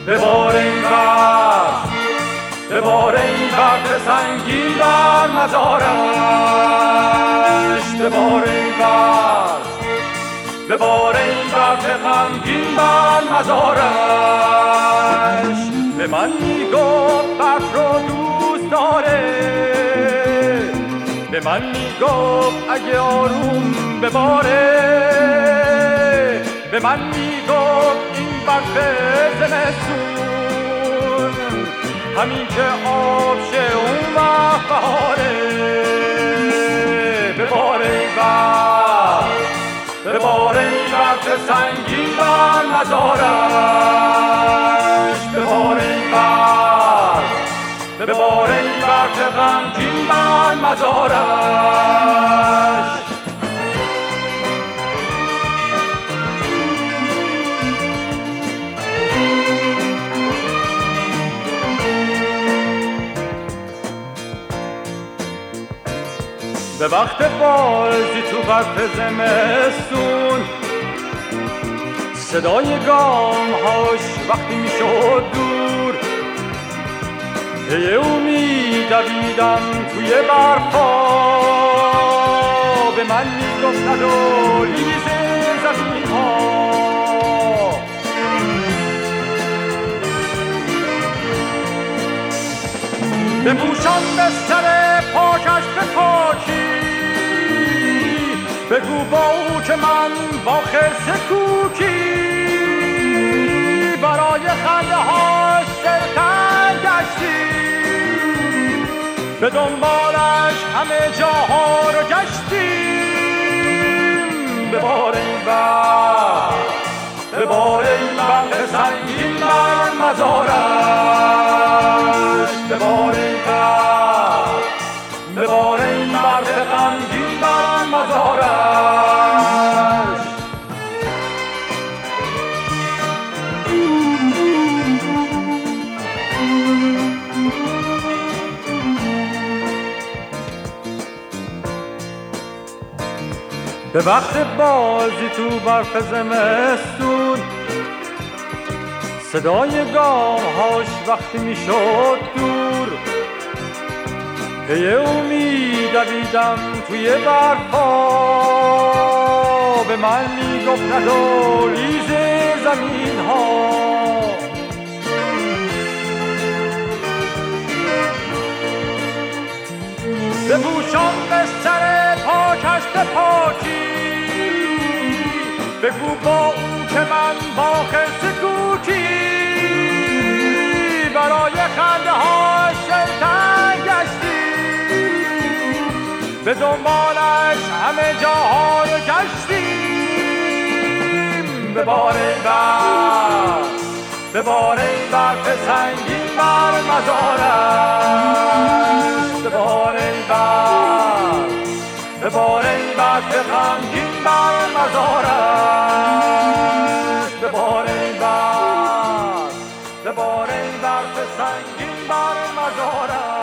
ببار این برف، ببار این برف سنگین بر مزارش، ببار این برف، ببار این برف غمگین بر مزارش. به من میگفت برف رو دوست داره، به من میگفت اگه آروم بباره، به من میگفت این برف زمستون همین که آب شه اون وقت بهاره. بباره این برف، بباره این برف سنگین بر مزارش، بباره این برف، بباره این برف غمگین بر مزارش. به وقت بازی تو برف زمستون صدای گام هاش وقتی میشد دور، پی او میدویدم توی برفا، به من میگفت ندو لیز زمین ها. بپوشم به سر پاکش به پاکی، بگو با او که من با خرس کوکی برای خنده ها سرتن گشتیم، به دنبالش همه جاها رو گشتیم. ببار این برف، ببار این برف سنگین بر مزارش، ببار این برف، ببار این برف غمگین بر مزارش. به وقت بازی تو برف زمستون صدای گام هاش وقتی میشد دور، پی او میدویدم توی برفا، به من میگفت ندو لیز زمین ها. بپوشم به سر پاکش به پاکی، بگو با او که من با خرس کوکی برای خنده ها شلتن گشتیم، به دنبالش همه جاها رو گشتیم. ببار این برف، ببار این برف سنگین بر مزارش، ببار این برف، ببار این برف غمگین بر مزارش، ببار این برف، ببار این برف سنگین بر مزارش.